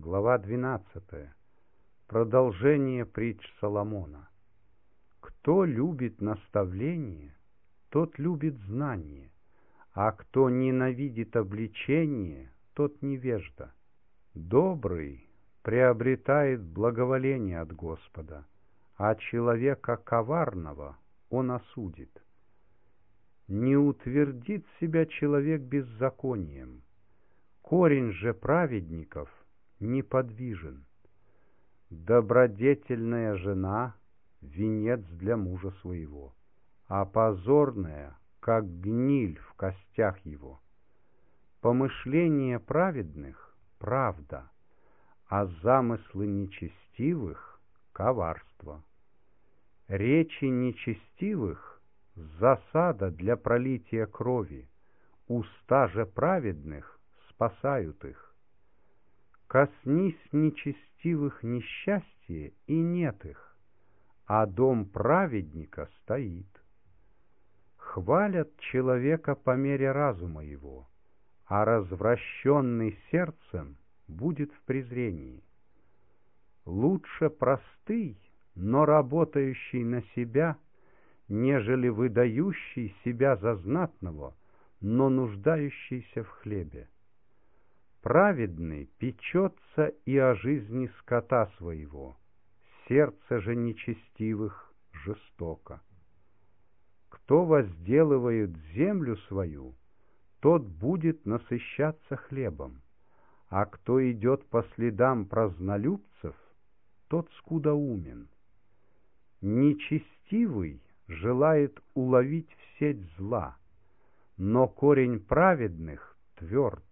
Глава 12. Продолжение притч Соломона. Кто любит наставление, тот любит знание, а кто ненавидит обличение, тот невежда. Добрый приобретает благоволение от Господа, а человека коварного он осудит. Не утвердит себя человек беззаконием, корень же праведников неподвижен. Добродетельная жена — венец для мужа своего, а позорная, как гниль в костях его. Помышления праведных — правда, а замыслы нечестивых — коварство. Речи нечестивых — засада для пролития крови, уста же праведных спасают их. Коснись нечестивых несчастья, и нет их, а дом праведника стоит. Хвалят человека по мере разума его, а развращенный сердцем будет в презрении. Лучше простый, но работающий на себя, нежели выдающий себя за знатного, но нуждающийся в хлебе. Праведный печется и о жизни скота своего, сердце же нечестивых жестоко. Кто возделывает землю свою, тот будет насыщаться хлебом, а кто идет по следам празднолюбцев, тот скудоумен. Нечестивый желает уловить в сеть зла, но корень праведных тверд.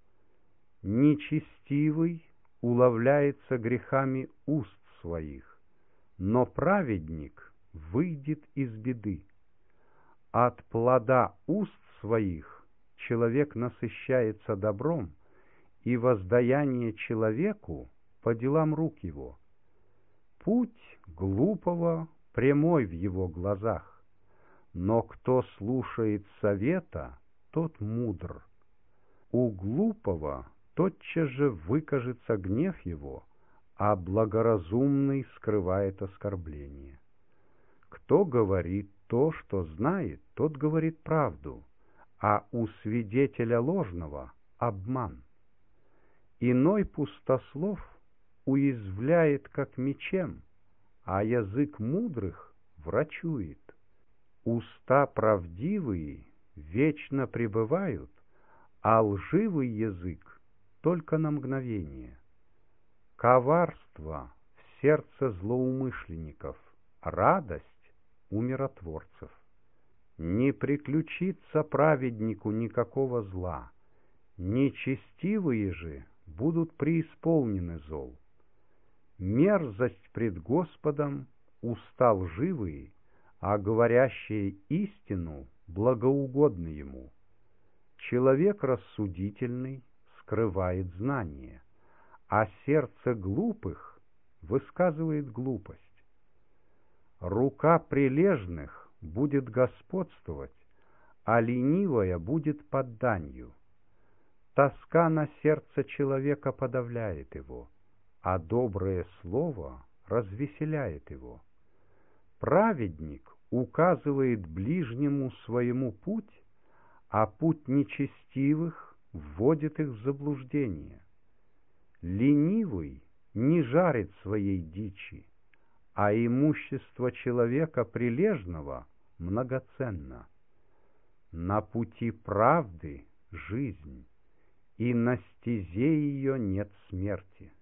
Нечестивый уловляется грехами уст своих, но праведник выйдет из беды. От плода уст своих человек насыщается добром, и воздаяние человеку по делам рук его. Путь глупого прямой в его глазах, но кто слушает совета, тот мудр. У глупого тотчас же выкажется гнев его, а благоразумный скрывает оскорбление. Кто говорит то, что знает, тот говорит правду, а у свидетеля ложного обман. Иной пустослов уязвляет, как мечем, а язык мудрых врачует. Уста правдивые вечно пребывают, а лживый язык только на мгновение. Коварство в сердце злоумышленников, радость у миротворцев. Не приключится праведнику никакого зла, нечестивые же будут преисполнены зол. Мерзость пред Господом уста лживые, а говорящие истину благоугодны ему. Человек рассудительный скрывает знание, а сердце глупых высказывает глупость. Рука прилежных будет господствовать, а ленивая будет под данью. Тоска на сердце человека подавляет его, а доброе слово развеселяет его. Праведник указывает ближнему своему путь, а путь нечестивых вводит их в заблуждение. Ленивый не жарит своей дичи, а имущество человека прилежного многоценно. На пути правды жизнь, и на стезе ее нет смерти.